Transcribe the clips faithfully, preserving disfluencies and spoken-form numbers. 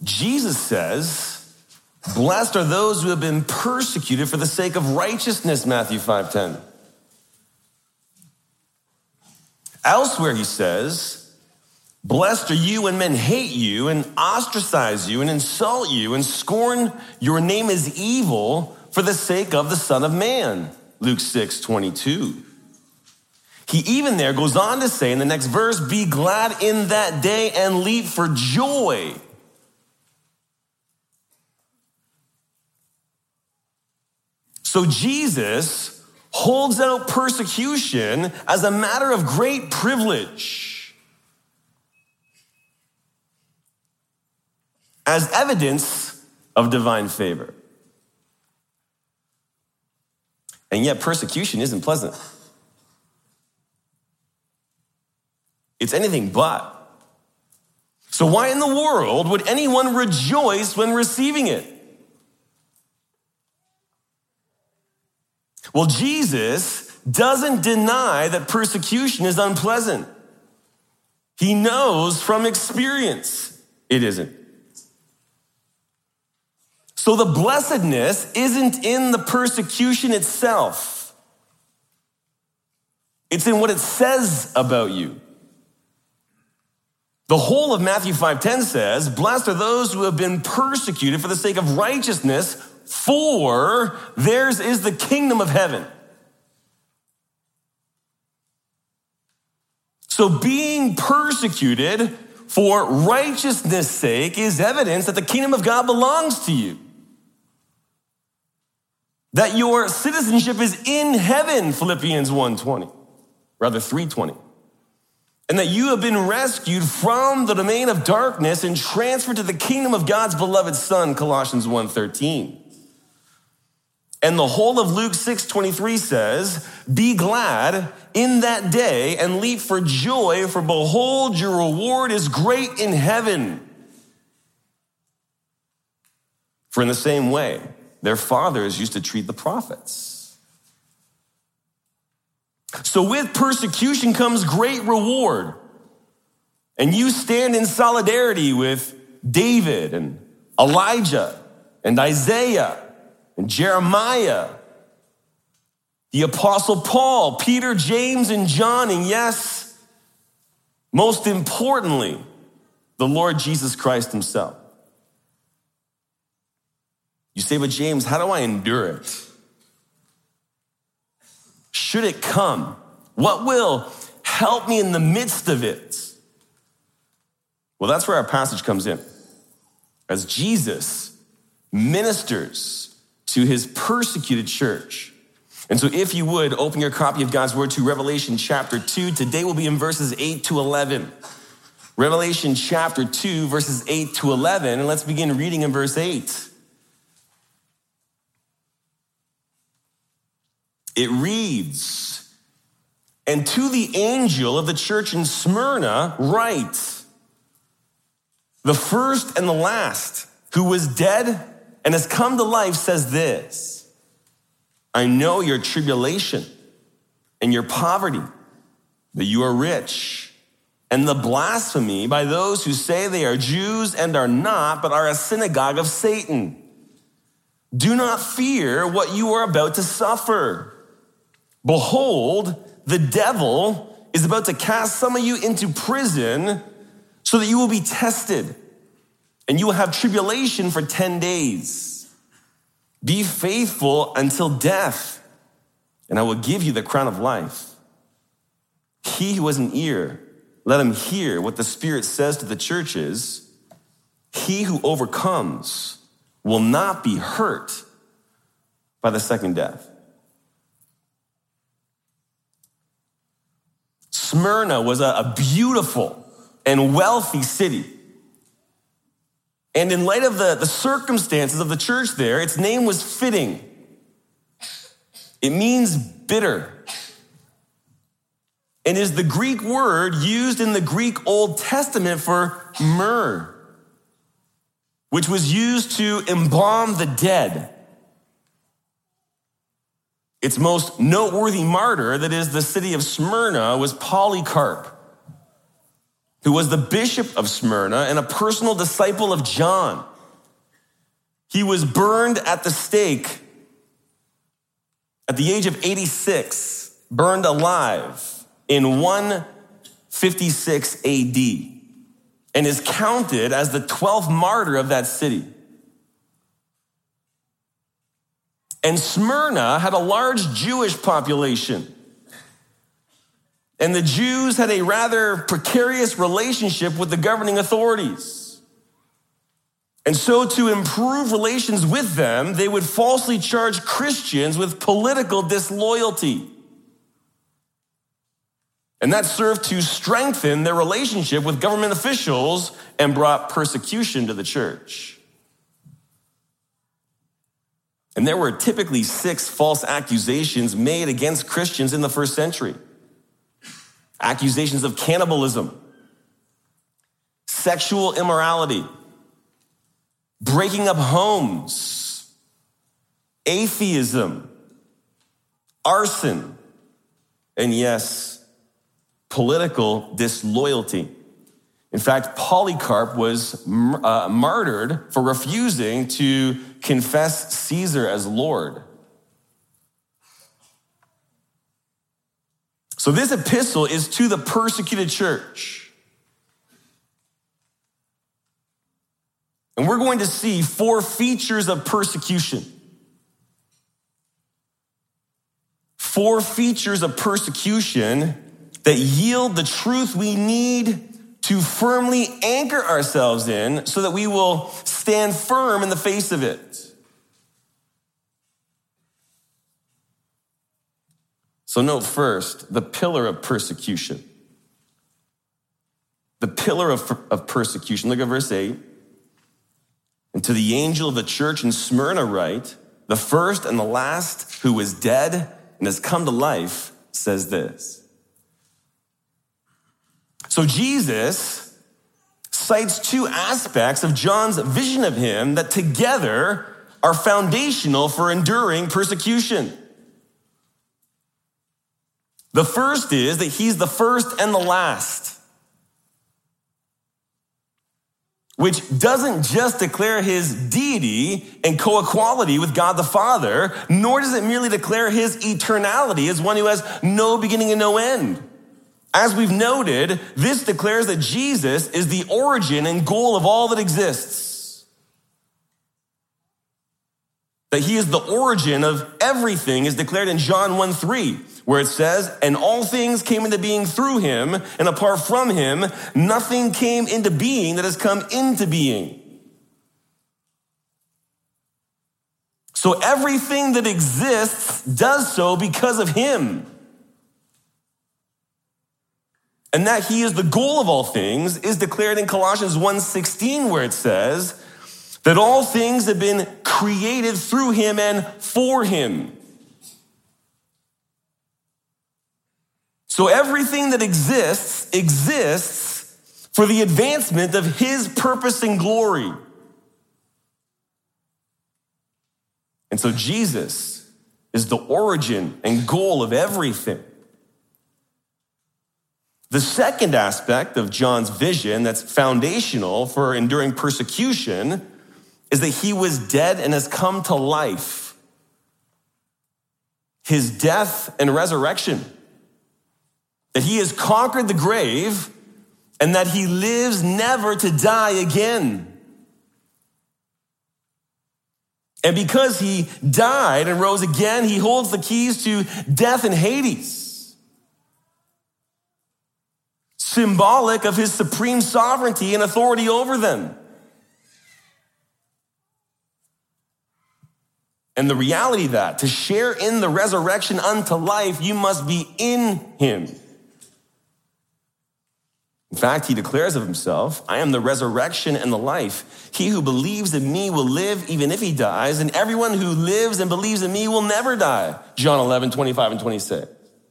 Jesus says, blessed are those who have been persecuted for the sake of righteousness, Matthew five ten. Elsewhere he says, blessed are you when men hate you and ostracize you and insult you and scorn your name as evil for the sake of the Son of Man, Luke six twenty-two. He even there goes on to say in the next verse, be glad in that day and leap for joy. So Jesus holds out persecution as a matter of great privilege, as evidence of divine favor. And yet persecution isn't pleasant. It's anything but. So why in the world would anyone rejoice when receiving it? Well, Jesus doesn't deny that persecution is unpleasant. He knows from experience it isn't. So the blessedness isn't in the persecution itself. It's in what it says about you. The whole of Matthew five ten says, blessed are those who have been persecuted for the sake of righteousness, for theirs is the kingdom of heaven. So being persecuted for righteousness' sake is evidence that the kingdom of God belongs to you. That your citizenship is in heaven, Philippians one twenty, rather three twenty. And that you have been rescued from the domain of darkness and transferred to the kingdom of God's beloved Son, Colossians one thirteen. And the whole of Luke six twenty-three says, be glad in that day and leap for joy, for behold, your reward is great in heaven. For in the same way, their fathers used to treat the prophets. So with persecution comes great reward. And you stand in solidarity with David and Elijah and Isaiah and Jeremiah, the Apostle Paul, Peter, James, and John, and yes, most importantly, the Lord Jesus Christ himself. You say, but James, how do I endure it? Should it come? What will help me in the midst of it? Well, that's where our passage comes in. As Jesus ministers to his persecuted church. And so if you would, open your copy of God's word to Revelation chapter two. Today we'll be in verses eight to eleven. Revelation chapter two, verses eight to eleven. And let's begin reading in verse eight. It reads, and to the angel of the church in Smyrna write, the first and the last, who was dead and has come to life, says this, I know your tribulation and your poverty, that you are rich, and the blasphemy by those who say they are Jews and are not, but are a synagogue of Satan. Do not fear what you are about to suffer. Behold, the devil is about to cast some of you into prison so that you will be tested, and you will have tribulation for ten days. Be faithful until death, and I will give you the crown of life. He who has an ear, let him hear what the Spirit says to the churches. He who overcomes will not be hurt by the second death. Smyrna was a, a beautiful and wealthy city. And in light of the, the circumstances of the church there, its name was fitting. It means bitter. And is the Greek word used in the Greek Old Testament for myrrh, which was used to embalm the dead. Its most noteworthy martyr, that is the city of Smyrna, was Polycarp. who was the bishop of Smyrna and a personal disciple of John. He was burned at the stake at the age of eighty-six, burned alive in one fifty-six A D, and is counted as the twelfth martyr of that city. And Smyrna had a large Jewish population. And the Jews had a rather precarious relationship with the governing authorities. And so to improve relations with them, they would falsely charge Christians with political disloyalty. And that served to strengthen their relationship with government officials and brought persecution to the church. And there were typically six false accusations made against Christians in the first century. Accusations of cannibalism, sexual immorality, breaking up homes, atheism, arson, and yes, political disloyalty. In fact, Polycarp was uh, martyred for refusing to confess Caesar as Lord. So this epistle is to the persecuted church. And we're going to see four features of persecution. Four features of persecution that yield the truth we need to firmly anchor ourselves in so that we will stand firm in the face of it. So note first, the pillar of persecution. The pillar of, of persecution. Look at verse eight. And to the angel of the church in Smyrna write, the first and the last who was dead and has come to life says this. So Jesus cites two aspects of John's vision of him that together are foundational for enduring persecution. The first is that he's the first and the last, which doesn't just declare his deity and co-equality with God the Father, nor does it merely declare his eternality as one who has no beginning and no end. As we've noted, this declares that Jesus is the origin and goal of all that exists. That he is the origin of everything is declared in John one three, where it says, and all things came into being through him, and apart from him, nothing came into being that has come into being. So everything that exists does so because of him. And that he is the goal of all things is declared in Colossians one sixteen, where it says that all things have been created through him and for him. So everything that exists, exists for the advancement of his purpose and glory. And so Jesus is the origin and goal of everything. The second aspect of John's vision that's foundational for enduring persecution is that he was dead and has come to life. His death and resurrection. That he has conquered the grave and that he lives never to die again. And because he died and rose again, he holds the keys to death and Hades. Symbolic of his supreme sovereignty and authority over them. And the reality that to share in the resurrection unto life, you must be in him. In fact, he declares of himself, I am the resurrection and the life. He who believes in me will live even if he dies, and everyone who lives and believes in me will never die. John eleven, twenty-five and twenty-six.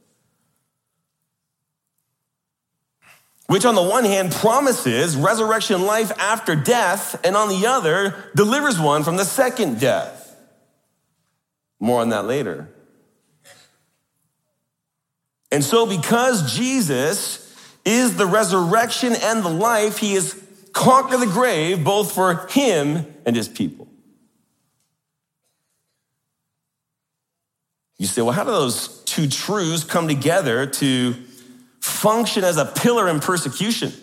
Which on the one hand promises resurrection life after death, and on the other delivers one from the second death. More on that later. And so because Jesus is the resurrection and the life. He has conquered the grave, both for him and his people. You say, well, how do those two truths come together to function as a pillar in persecution?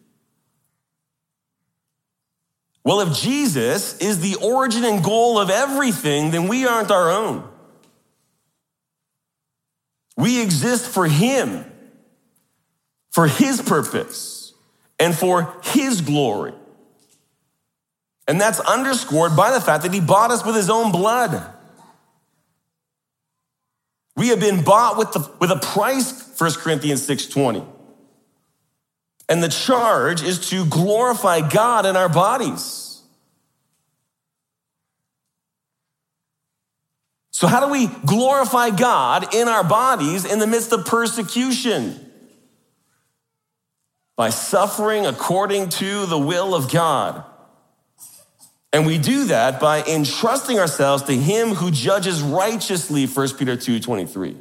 Well, if Jesus is the origin and goal of everything, then we aren't our own. We exist for him, for his purpose, and for his glory. And that's underscored by the fact that he bought us with his own blood. We have been bought with, the, with a price, First Corinthians six twenty. And the charge is to glorify God in our bodies. So how do we glorify God in our bodies in the midst of persecution? By suffering according to the will of God. And we do that by entrusting ourselves to him who judges righteously, First Peter two twenty-three.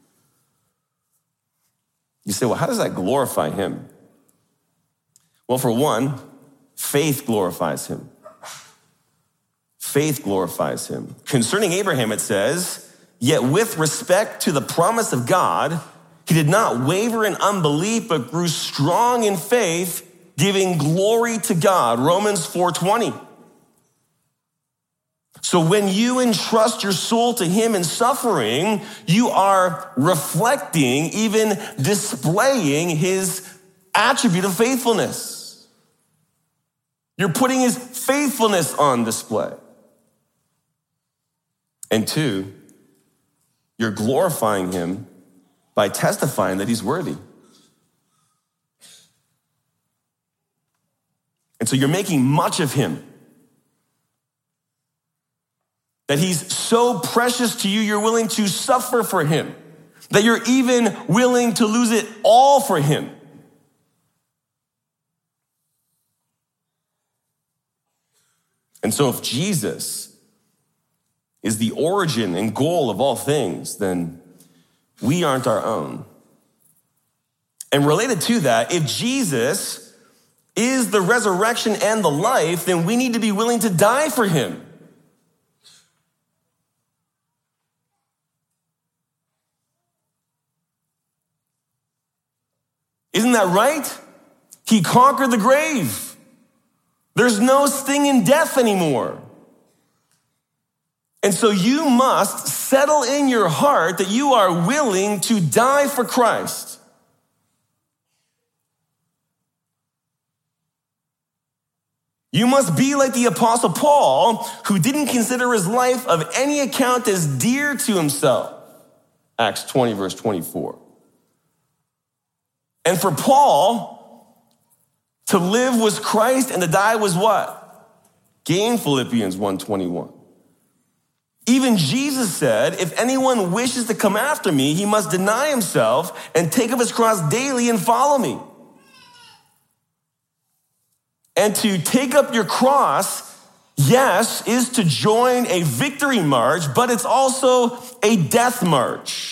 You say, well, how does that glorify him? Well, for one, faith glorifies him. Faith glorifies him. Concerning Abraham, it says, yet with respect to the promise of God, he did not waver in unbelief, but grew strong in faith, giving glory to God, Romans four twenty. So when you entrust your soul to him in suffering, you are reflecting, even displaying his attribute of faithfulness. You're putting his faithfulness on display. And two, you're glorifying him by testifying that he's worthy. And so you're making much of him. That he's so precious to you, you're willing to suffer for him. That you're even willing to lose it all for him. And so if Jesus is the origin and goal of all things, then we aren't our own. And related to that, if Jesus is the resurrection and the life, then we need to be willing to die for him. Isn't that right? He conquered the grave. There's no sting in death anymore. And so you must settle in your heart that you are willing to die for Christ. You must be like the Apostle Paul, who didn't consider his life of any account as dear to himself. Acts twenty, verse twenty-four. And for Paul, to live was Christ and to die was what? Gain, Philippians one twenty-one. Even Jesus said, if anyone wishes to come after me, he must deny himself and take up his cross daily and follow me. And to take up your cross, yes, is to join a victory march, but it's also a death march.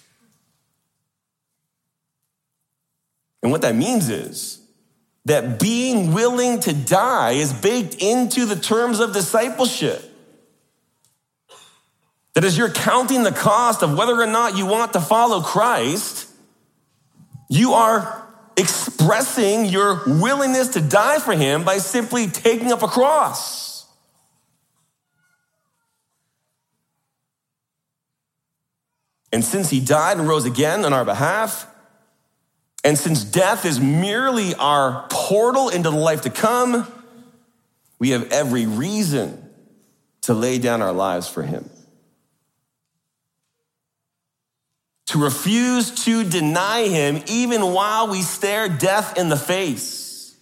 And what that means is that being willing to die is baked into the terms of discipleship. That as you're counting the cost of whether or not you want to follow Christ, you are expressing your willingness to die for him by simply taking up a cross. And since he died and rose again on our behalf, and since death is merely our portal into the life to come, we have every reason to lay down our lives for him. To refuse to deny him even while we stare death in the face.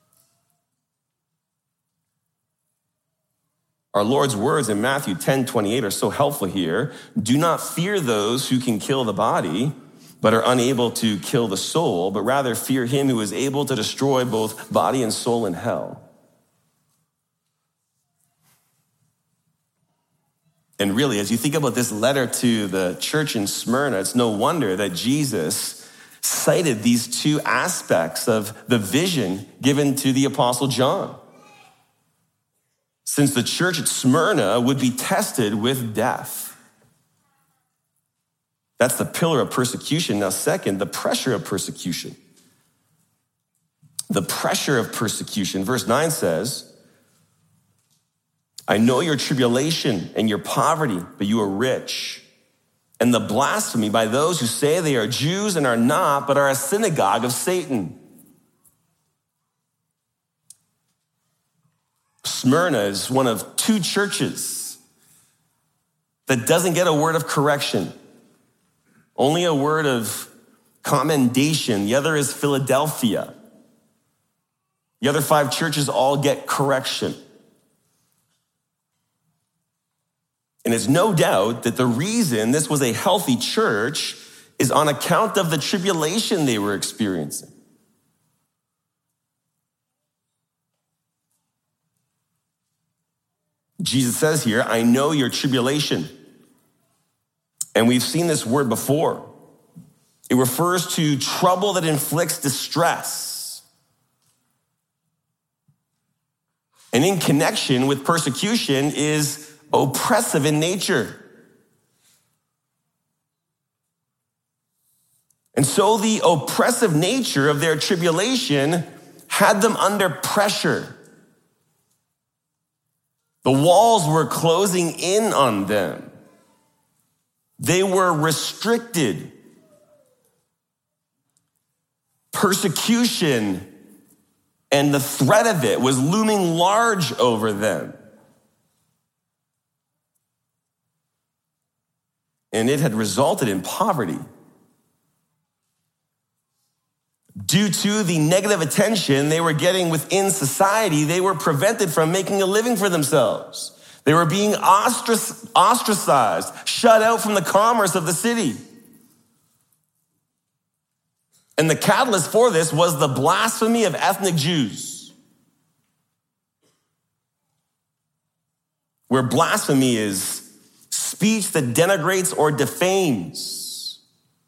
Our Lord's words in Matthew ten twenty-eight are so helpful here. Do not fear those who can kill the body, but are unable to kill the soul, but rather fear him who is able to destroy both body and soul in hell. And really, as you think about this letter to the church in Smyrna, it's no wonder that Jesus cited these two aspects of the vision given to the Apostle John. Since the church at Smyrna would be tested with death. That's the pillar of persecution. Now, second, the pressure of persecution. The pressure of persecution. Verse nine says, I know your tribulation and your poverty, but you are rich. And the blasphemy by those who say they are Jews and are not, but are a synagogue of Satan. Smyrna is one of two churches that doesn't get a word of correction, only a word of commendation. The other is Philadelphia. The other five churches all get correction. And it's no doubt that the reason this was a healthy church is on account of the tribulation they were experiencing. Jesus says here, I know your tribulation. And we've seen this word before. It refers to trouble that inflicts distress. And in connection with persecution is oppressive in nature. And so the oppressive nature of their tribulation had them under pressure. The walls were closing in on them. They were restricted. Persecution and the threat of it was looming large over them. And it had resulted in poverty. Due to the negative attention they were getting within society, they were prevented from making a living for themselves. They were being ostracized, shut out from the commerce of the city. And the catalyst for this was the blasphemy of ethnic Jews. Where blasphemy is speech that denigrates or defames.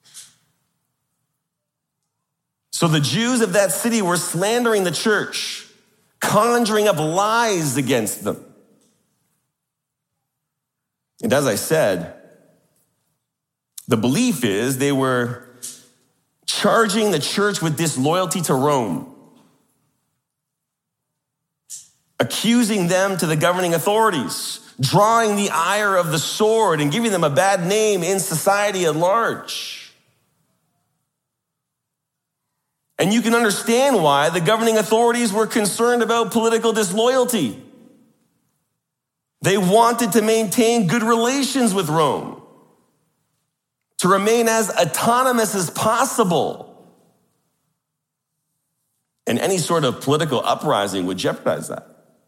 So the Jews of that city were slandering the church, conjuring up lies against them. And as I said, the belief is they were charging the church with disloyalty to Rome, accusing them to the governing authorities, drawing the ire of the sword and giving them a bad name in society at large. And you can understand why the governing authorities were concerned about political disloyalty. They wanted to maintain good relations with Rome, to remain as autonomous as possible. And any sort of political uprising would jeopardize that.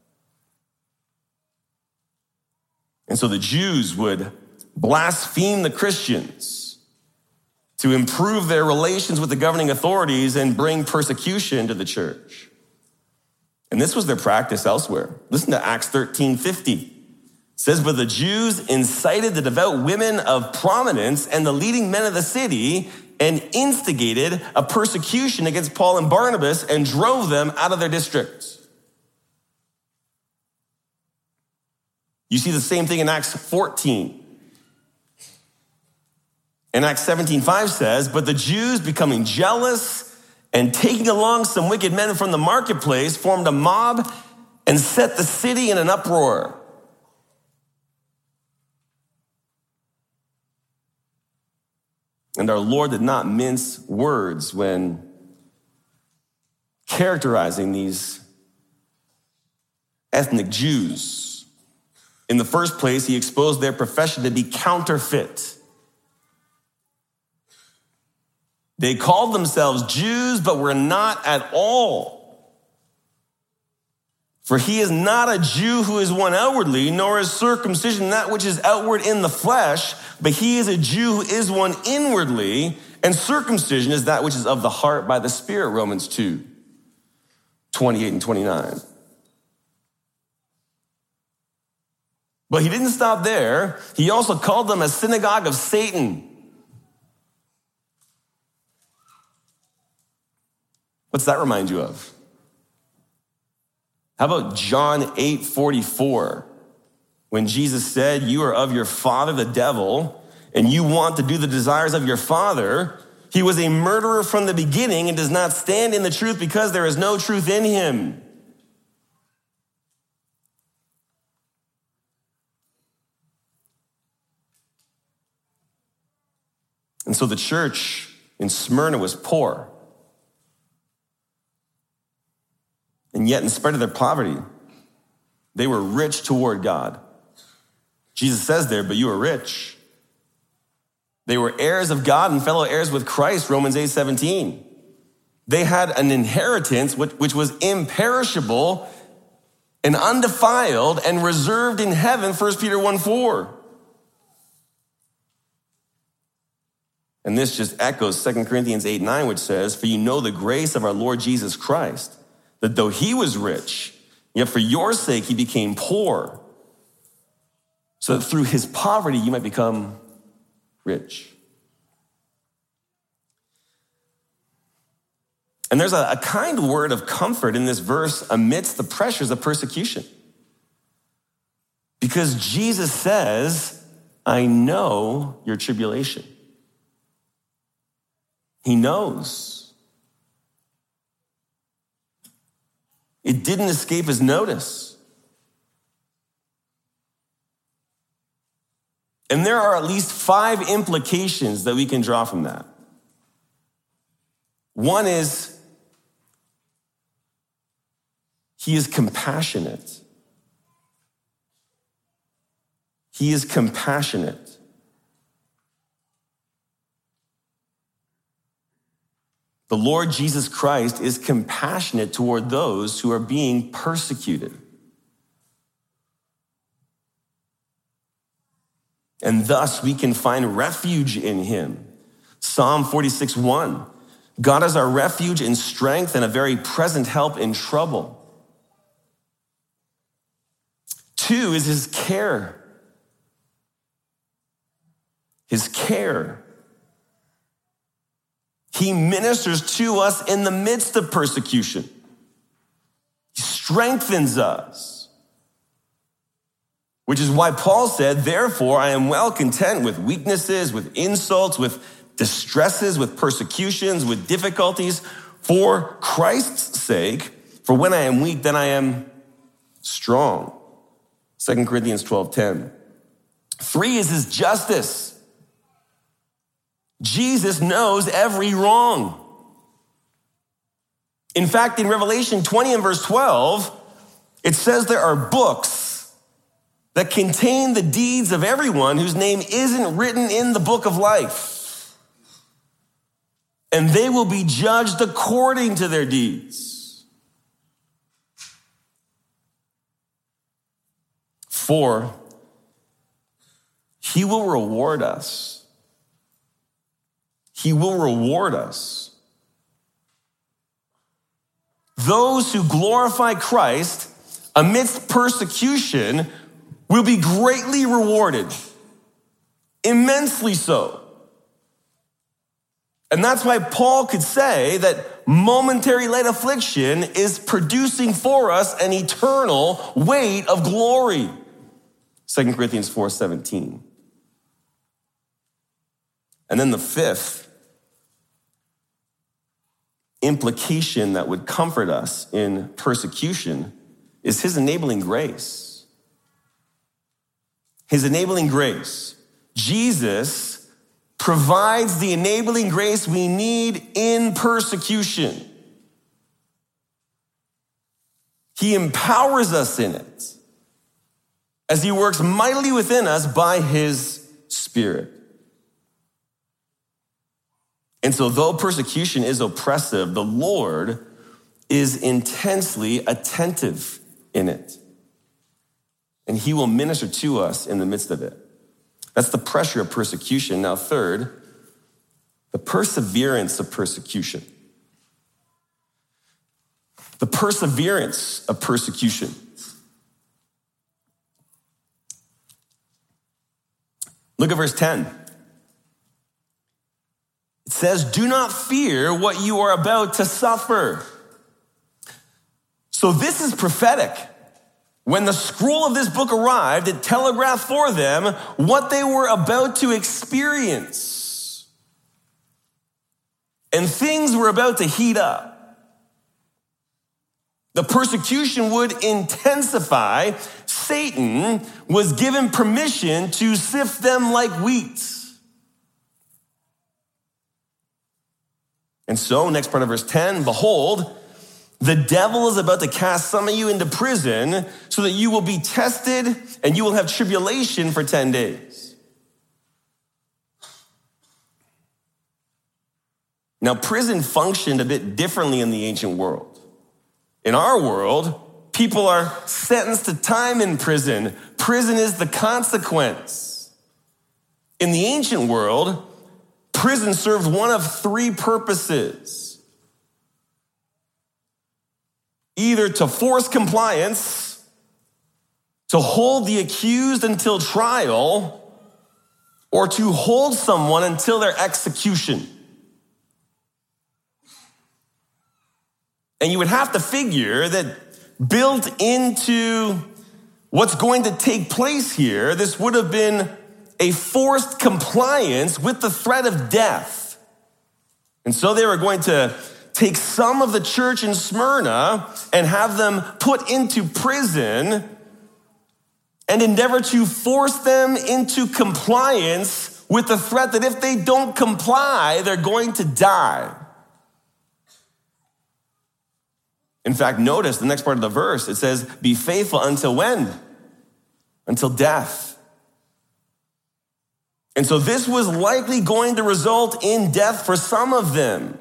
And so the Jews would blaspheme the Christians to improve their relations with the governing authorities and bring persecution to the church. And this was their practice elsewhere. Listen to Acts thirteen fifty. It says, but the Jews incited the devout women of prominence and the leading men of the city and instigated a persecution against Paul and Barnabas and drove them out of their districts. You see the same thing in Acts fourteen. And Acts seventeen five says, but the Jews becoming jealous and taking along some wicked men from the marketplace formed a mob and set the city in an uproar. And our Lord did not mince words when characterizing these ethnic Jews. In the first place, he exposed their profession to be counterfeit. They called themselves Jews, but were not at all. For he is not a Jew who is one outwardly, nor is circumcision that which is outward in the flesh, but he is a Jew who is one inwardly, and circumcision is that which is of the heart by the Spirit, Romans two, twenty-eight and twenty-nine. But he didn't stop there. He also called them a synagogue of Satan. What's that remind you of? How about John eight forty-four? When Jesus said, you are of your father, the devil, and you want to do the desires of your father. He was a murderer from the beginning and does not stand in the truth because there is no truth in him. And so the church in Smyrna was poor. And yet, in spite of their poverty, they were rich toward God. Jesus says there, but you are rich. They were heirs of God and fellow heirs with Christ, Romans eight seventeen. They had an inheritance which, which was imperishable and undefiled and reserved in heaven, First Peter one four. And this just echoes Second Corinthians eight nine, which says, for you know the grace of our Lord Jesus Christ, that though he was rich, yet for your sake he became poor, so that through his poverty you might become rich. And there's a, a kind word of comfort in this verse amidst the pressures of persecution. Because Jesus says, I know your tribulation. He knows. It didn't escape his notice. And there are at least five implications that we can draw from that. One is, he is compassionate. He is compassionate. The Lord Jesus Christ is compassionate toward those who are being persecuted. And thus we can find refuge in him. Psalm forty-six one, God is our refuge and strength and a very present help in trouble. Two is his care. His care. He ministers to us in the midst of persecution. He strengthens us. Which is why Paul said, therefore, I am well content with weaknesses, with insults, with distresses, with persecutions, with difficulties, for Christ's sake. For when I am weak, then I am strong. Second Corinthians twelve ten. Three is his justice. Jesus knows every wrong. In fact, in Revelation twenty and verse twelve, it says there are books that contain the deeds of everyone whose name isn't written in the book of life. And they will be judged according to their deeds. Four, he will reward us. He will reward us. Those who glorify Christ amidst persecution will be greatly rewarded, immensely so. And that's why Paul could say that momentary light affliction is producing for us an eternal weight of glory. Second Corinthians four seventeen. And then the fifth implication that would comfort us in persecution is his enabling grace. His enabling grace. Jesus provides the enabling grace we need in persecution. He empowers us in it as he works mightily within us by his Spirit. And so though persecution is oppressive, the Lord is intensely attentive in it. And he will minister to us in the midst of it. That's the pressure of persecution. Now, third, the perseverance of persecution. The perseverance of persecution. Look at verse ten. It says, do not fear what you are about to suffer. So this is prophetic. When the scroll of this book arrived, it telegraphed for them what they were about to experience. And things were about to heat up. The persecution would intensify. Satan was given permission to sift them like wheat. And so, next part of verse ten, behold, the devil is about to cast some of you into prison so that you will be tested and you will have tribulation for ten days. Now, prison functioned a bit differently in the ancient world. In our world, people are sentenced to time in prison. Prison is the consequence. In the ancient world, prison served one of three purposes. Either to force compliance, to hold the accused until trial, or to hold someone until their execution. And you would have to figure that built into what's going to take place here, this would have been a forced compliance with the threat of death. And so they were going to take some of the church in Smyrna and have them put into prison and endeavor to force them into compliance with the threat that if they don't comply, they're going to die. In fact, notice the next part of the verse. It says, be faithful until when? Until death. And so this was likely going to result in death for some of them.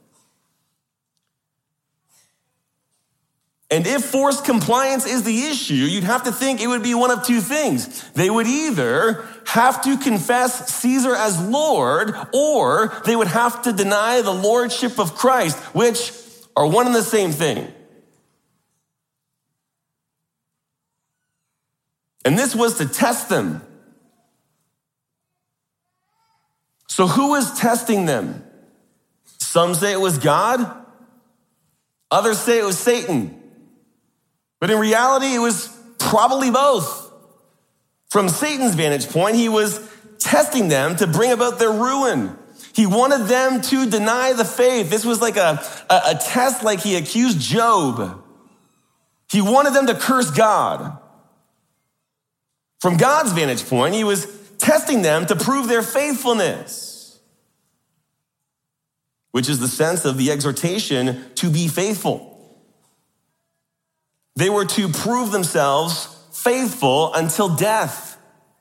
And if forced compliance is the issue, you'd have to think it would be one of two things. They would either have to confess Caesar as Lord, or they would have to deny the lordship of Christ, which are one and the same thing. And this was to test them. So who was testing them? Some say it was God. Others say it was Satan. But in reality, it was probably both. From Satan's vantage point, he was testing them to bring about their ruin. He wanted them to deny the faith. This was like a, a, a test like he accused Job. He wanted them to curse God. From God's vantage point, he was testing them to prove their faithfulness, which is the sense of the exhortation to be faithful. They were to prove themselves faithful until death.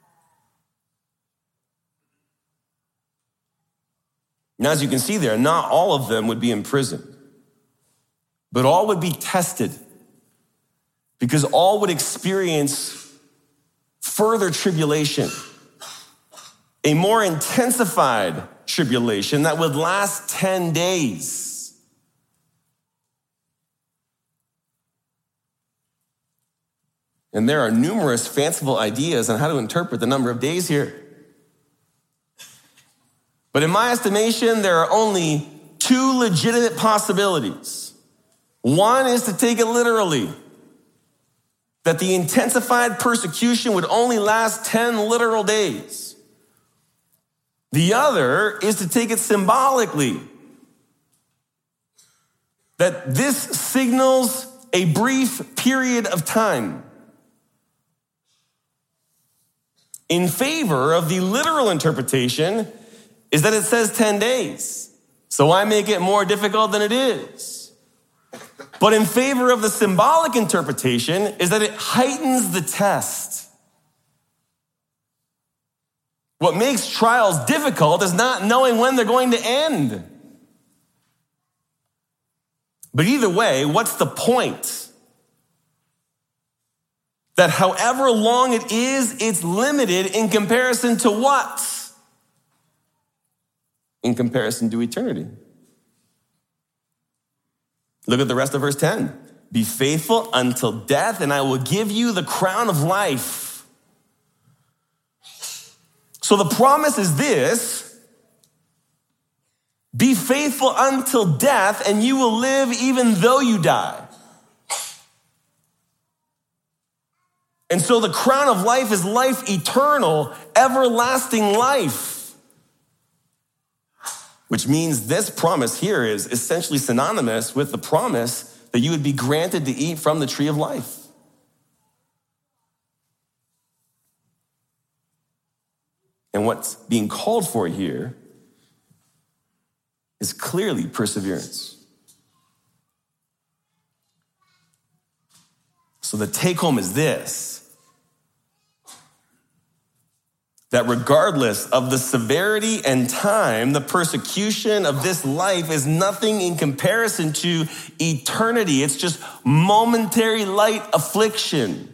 Now, as you can see there, not all of them would be in prison, but all would be tested because all would experience further tribulation, a more intensified tribulation that would last ten days. And there are numerous fanciful ideas on how to interpret the number of days here. But in my estimation, there are only two legitimate possibilities. One is to take it literally, that the intensified persecution would only last ten literal days. The other is to take it symbolically, that this signals a brief period of time. In favor of the literal interpretation is that it says ten days. So why make it more difficult than it is? But in favor of the symbolic interpretation is that it heightens the test. What makes trials difficult is not knowing when they're going to end. But either way, what's the point? That however long it is, it's limited in comparison to what? In comparison to eternity. Look at the rest of verse ten. Be faithful until death, and I will give you the crown of life. So the promise is this, Be faithful until death, and you will live even though you die. And so the crown of life is life eternal, everlasting life. Which means this promise here is essentially synonymous with the promise that you would be granted to eat from the tree of life. And what's being called for here is clearly perseverance. So the take home is this: that regardless of the severity and time, the persecution of this life is nothing in comparison to eternity. It's just momentary light affliction.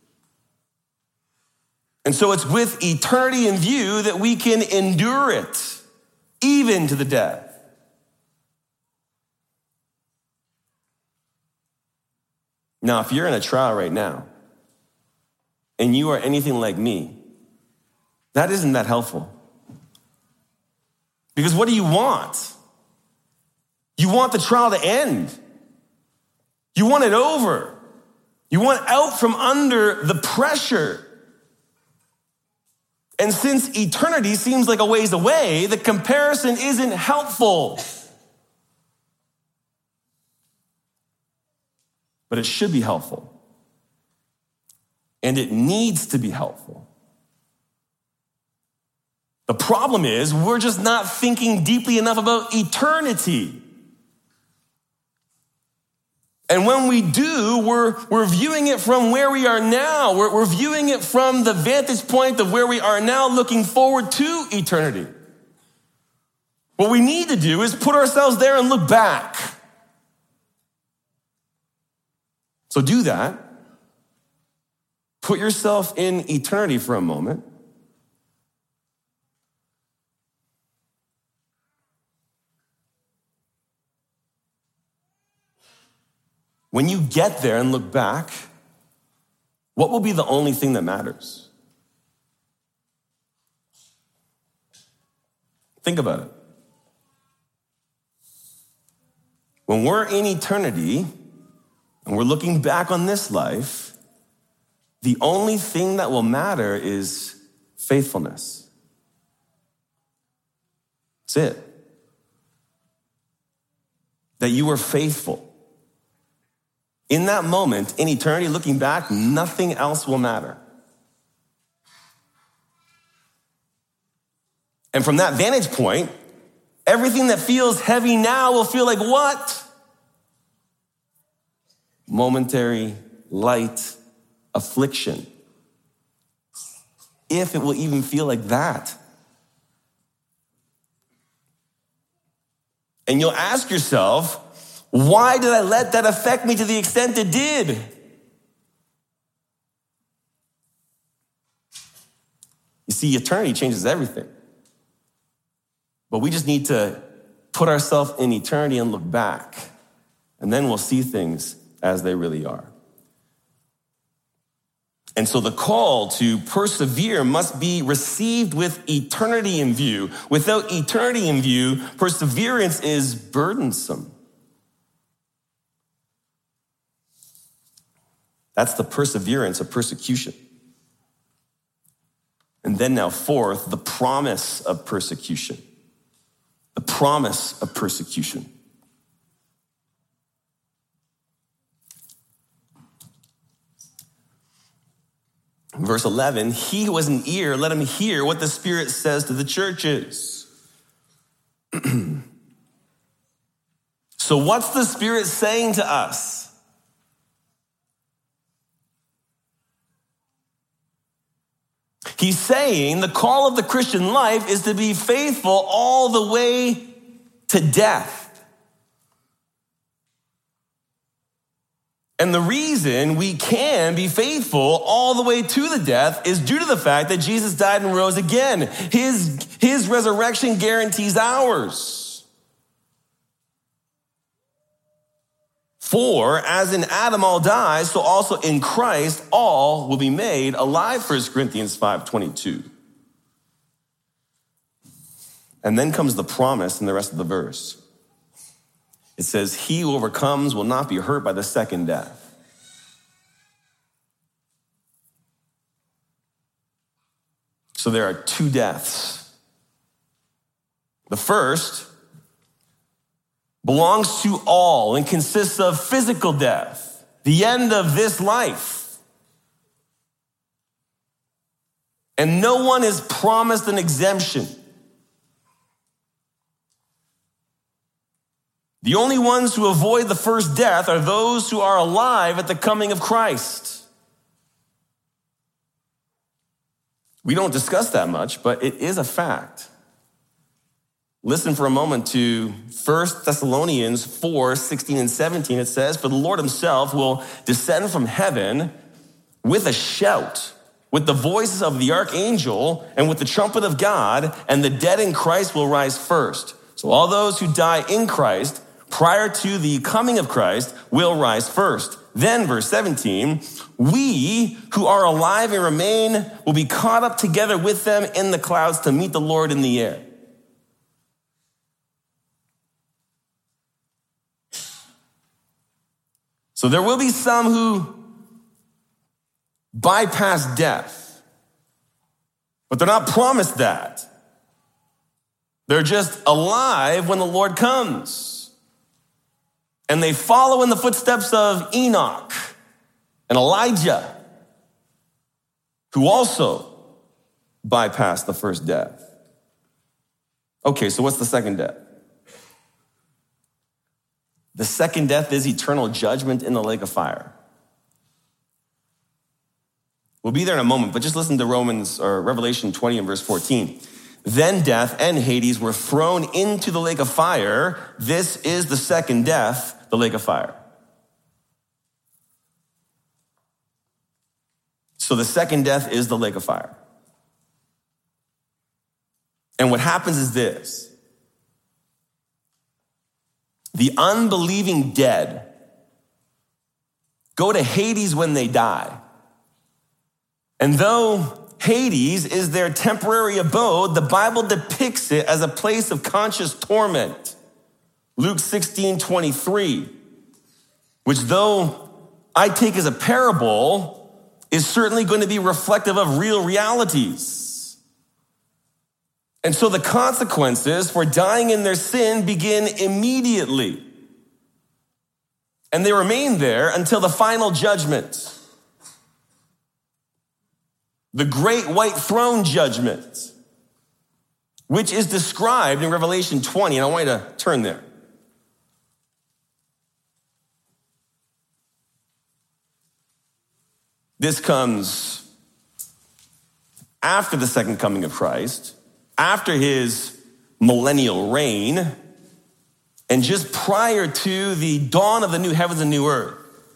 And so it's with eternity in view that we can endure it, even to the death. Now, if you're in a trial right now, and you are anything like me, that isn't that helpful. Because what do you want? You want the trial to end. You want it over. You want out from under the pressure. And since eternity seems like a ways away, the comparison isn't helpful. But it should be helpful. And it needs to be helpful. The problem is we're just not thinking deeply enough about eternity. And when we do, we're, we're viewing it from where we are now. We're, we're viewing it from the vantage point of where we are now, looking forward to eternity. What we need to do is put ourselves there and look back. So do that. Put yourself in eternity for a moment. When you get there and look back, what will be the only thing that matters? Think about it. When we're in eternity and we're looking back on this life, the only thing that will matter is faithfulness. That's it. That you were faithful. In that moment, in eternity, looking back, nothing else will matter. And from that vantage point, everything that feels heavy now will feel like what? Momentary, light affliction. If it will even feel like that. And you'll ask yourself, why did I let that affect me to the extent it did? You see, eternity changes everything. But we just need to put ourselves in eternity and look back. And then we'll see things as they really are. And so the call to persevere must be received with eternity in view. Without eternity in view, perseverance is burdensome. That's the perseverance of persecution. And then now fourth, the promise of persecution. The promise of persecution. Verse eleven, he who has an ear, let him hear what the Spirit says to the churches. So what's the Spirit saying to us? He's saying the call of the Christian life is to be faithful all the way to death. And the reason we can be faithful all the way to the death is due to the fact that Jesus died and rose again. His, his resurrection guarantees ours. For as in Adam all die, so also in Christ all will be made alive, First Corinthians five twenty-two. And then comes the promise in the rest of the verse. It says, he who overcomes will not be hurt by the second death. So there are two deaths. The first belongs to all and consists of physical death, the end of this life. And no one is promised an exemption. The only ones who avoid the first death are those who are alive at the coming of Christ. We don't discuss that much, but it is a fact. Listen for a moment to First Thessalonians four, sixteen and seventeen. It says, for the Lord himself will descend from heaven with a shout, with the voices of the archangel, and with the trumpet of God, and the dead in Christ will rise first. So all those who die in Christ prior to the coming of Christ will rise first. Then, verse seventeen, we who are alive and remain will be caught up together with them in the clouds to meet the Lord in the air. So there will be some who bypass death, but they're not promised that. They're just alive when the Lord comes. And they follow in the footsteps of Enoch and Elijah, who also bypassed the first death. Okay, so what's the second death? The second death is eternal judgment in the lake of fire. We'll be there in a moment, but just listen to Romans or Revelation twenty and verse fourteen. Then death and Hades were thrown into the lake of fire. This is the second death, the lake of fire. So the second death is the lake of fire. And what happens is this. The unbelieving dead go to Hades when they die. And though Hades is their temporary abode, the Bible depicts it as a place of conscious torment. Luke sixteen twenty-three, which though I take as a parable, is certainly going to be reflective of real realities. And so the consequences for dying in their sin begin immediately. And they remain there until the final judgment. The great white throne judgment, which is described in Revelation twenty. And I want you to turn there. This comes after the second coming of Christ, after his millennial reign, and just prior to the dawn of the new heavens and new earth.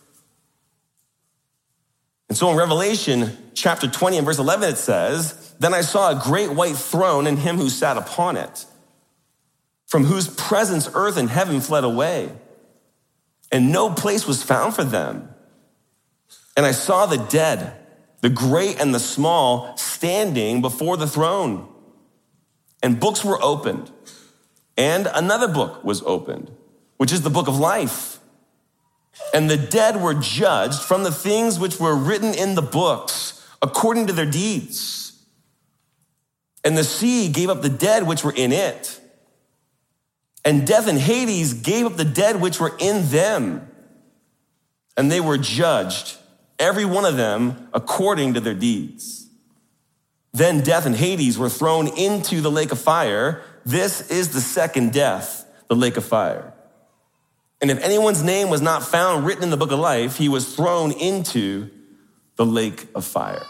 And so in Revelation chapter twenty and verse eleven, it says, then I saw a great white throne and him who sat upon it, from whose presence earth and heaven fled away, and no place was found for them. And I saw the dead, the great and the small, standing before the throne. And books were opened. And another book was opened, which is the book of life. And the dead were judged from the things which were written in the books, according to their deeds. And the sea gave up the dead which were in it. And death and Hades gave up the dead which were in them. And they were judged, every one of them, according to their deeds. Then death and Hades were thrown into the lake of fire. This is the second death, the lake of fire. And if anyone's name was not found written in the book of life, he was thrown into the lake of fire.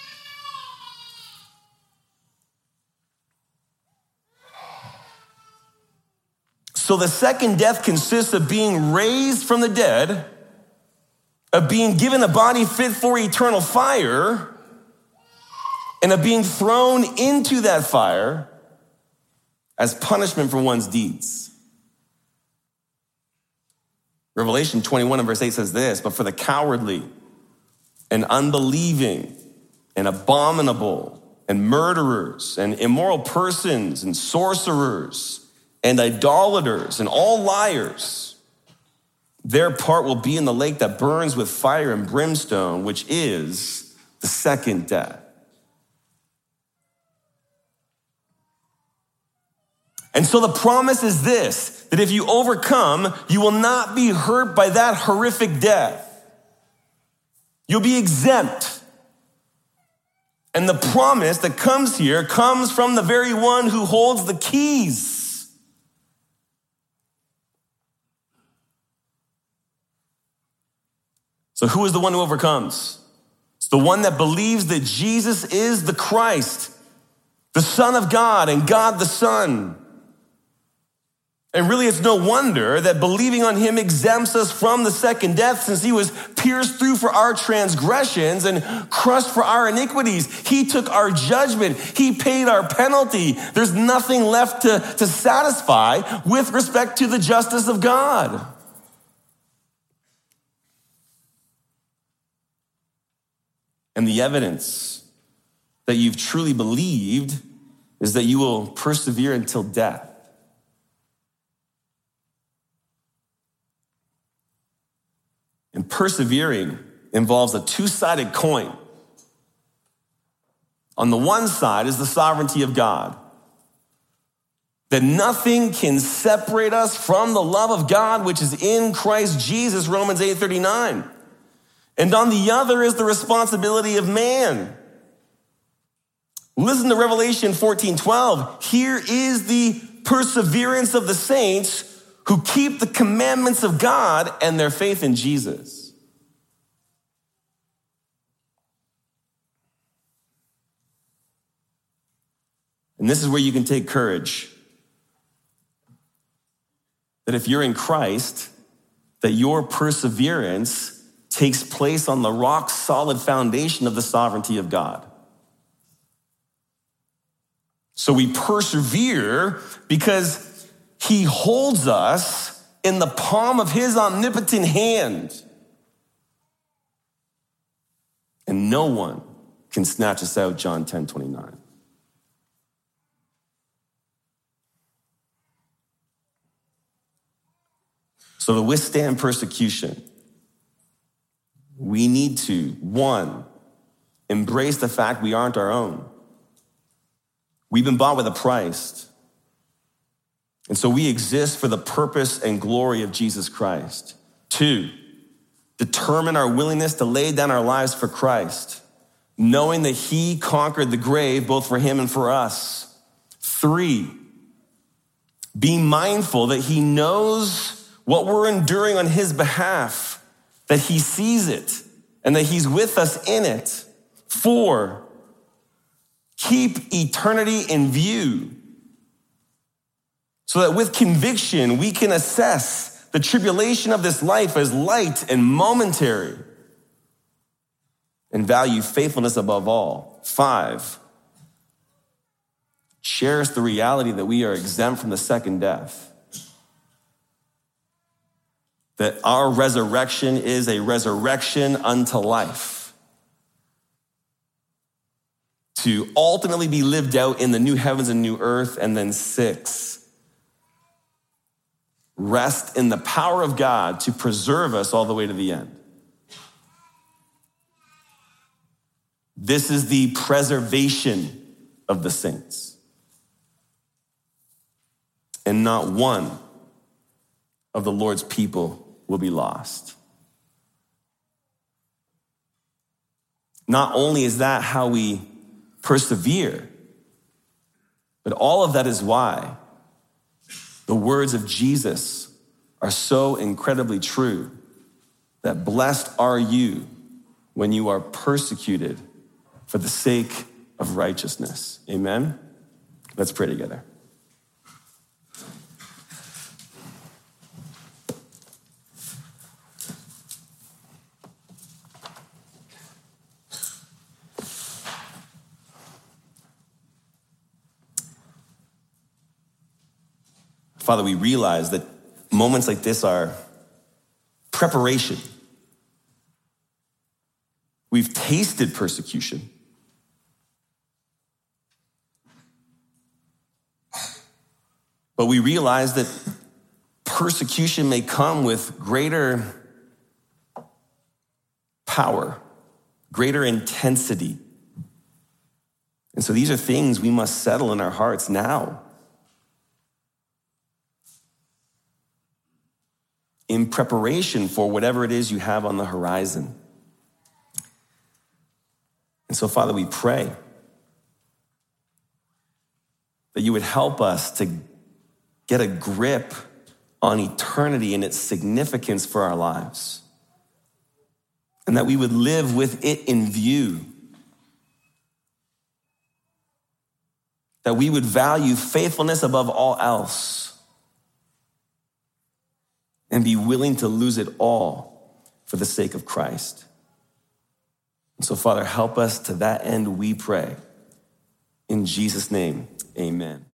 So the second death consists of being raised from the dead, of being given a body fit for eternal fire, and of being thrown into that fire as punishment for one's deeds. Revelation twenty-one and verse eight says this, but for the cowardly and unbelieving and abominable and murderers and immoral persons and sorcerers and idolaters and all liars. Their part will be in the lake that burns with fire and brimstone, which is the second death. And so the promise is this, that if you overcome, you will not be hurt by that horrific death. You'll be exempt. And the promise that comes here comes from the very one who holds the keys. So who is the one who overcomes? It's the one that believes that Jesus is the Christ, the Son of God and God the Son. And really, it's no wonder that believing on him exempts us from the second death, since he was pierced through for our transgressions and crushed for our iniquities. He took our judgment. He paid our penalty. There's nothing left to, to satisfy with respect to the justice of God. And the evidence that you've truly believed is that you will persevere until death. And persevering involves a two-sided coin. On the one side is the sovereignty of God, that nothing can separate us from the love of God, which is in Christ Jesus, Romans eight thirty-nine. And on the other is the responsibility of man. Listen to Revelation fourteen twelve. Here is the perseverance of the saints who keep the commandments of God and their faith in Jesus. And this is where you can take courage. That if you're in Christ, that your perseverance takes place on the rock solid foundation of the sovereignty of God. So we persevere because he holds us in the palm of his omnipotent hand. And no one can snatch us out, John ten twenty-nine. So to withstand persecution, we need to, one, embrace the fact we aren't our own. We've been bought with a price. And so we exist for the purpose and glory of Jesus Christ. Two, determine our willingness to lay down our lives for Christ, knowing that he conquered the grave both for him and for us. Three, be mindful that he knows what we're enduring on his behalf, that he sees it and that he's with us in it. Four, keep eternity in view, so that with conviction, we can assess the tribulation of this life as light and momentary, and value faithfulness above all. Five, cherish the reality that we are exempt from the second death, that our resurrection is a resurrection unto life, to ultimately be lived out in the new heavens and new earth. And then six, rest in the power of God to preserve us all the way to the end. This is the preservation of the saints. And not one of the Lord's people will be lost. Not only is that how we persevere, but all of that is why the words of Jesus are so incredibly true, that blessed are you when you are persecuted for the sake of righteousness. Amen? Let's pray together. Father, we realize that moments like this are preparation. We've tasted persecution. But we realize that persecution may come with greater power, greater intensity. And so these are things we must settle in our hearts now, in preparation for whatever it is you have on the horizon. And so, Father, we pray that you would help us to get a grip on eternity and its significance for our lives, and that we would live with it in view, that we would value faithfulness above all else and be willing to lose it all for the sake of Christ. And so, Father, help us to that end, we pray. In Jesus' name, amen.